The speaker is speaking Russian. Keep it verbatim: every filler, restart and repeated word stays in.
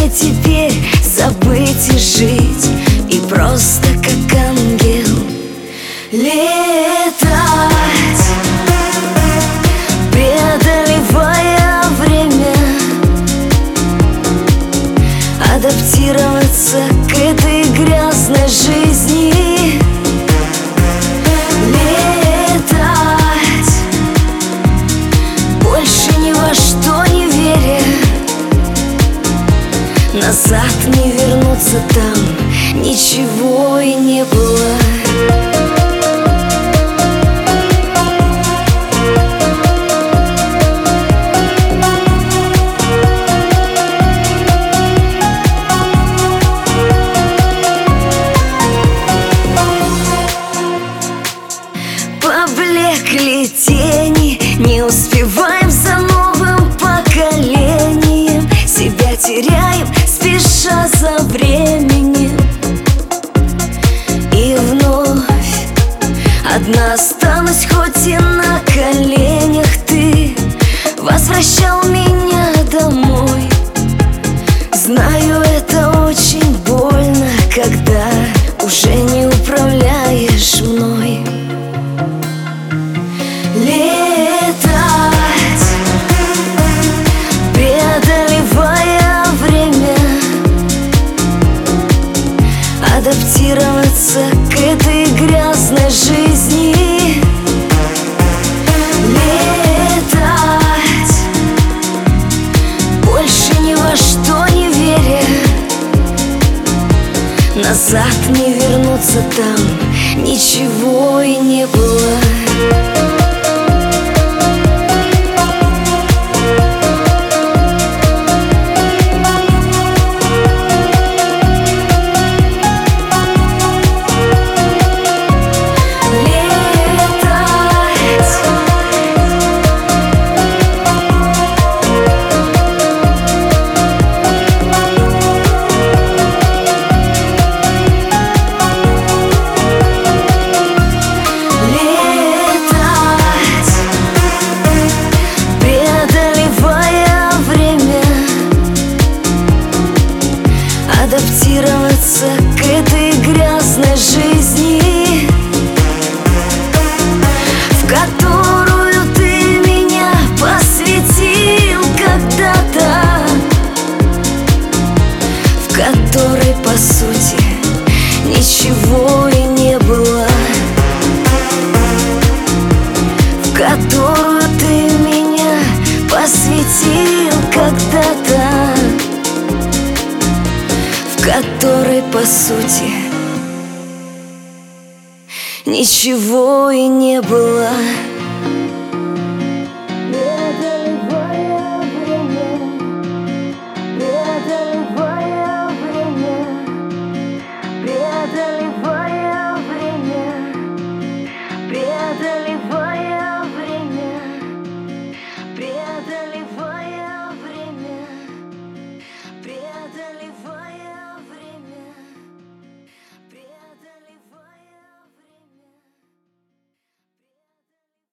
теперь забыть и жить, и просто как ангел летать, преодолевая время, адаптироваться к этой грязной жизни. Летать, больше ни во что не веря, назад не вернуться, там ничего и не было. Поблекли тени, не успеваем за новым поколением, себя теряем, спеша за временем. И вновь одна останусь, хоть и на коленях. Ты возвращал меня домой. Знаю, это очень больно, когда уже не управляешь мной. Летать, преодолевая время, адаптироваться к этой грязной жизни. Летать, больше ни во что не веря, назад не вернуться, там ничего и не было. Адаптироваться к этой грязной жизни, в которую ты меня посвятил когда-то, в которой, по сути, ничего и не было, в которую ты меня посвятил когда-то, в которой, по сути, ничего и не было.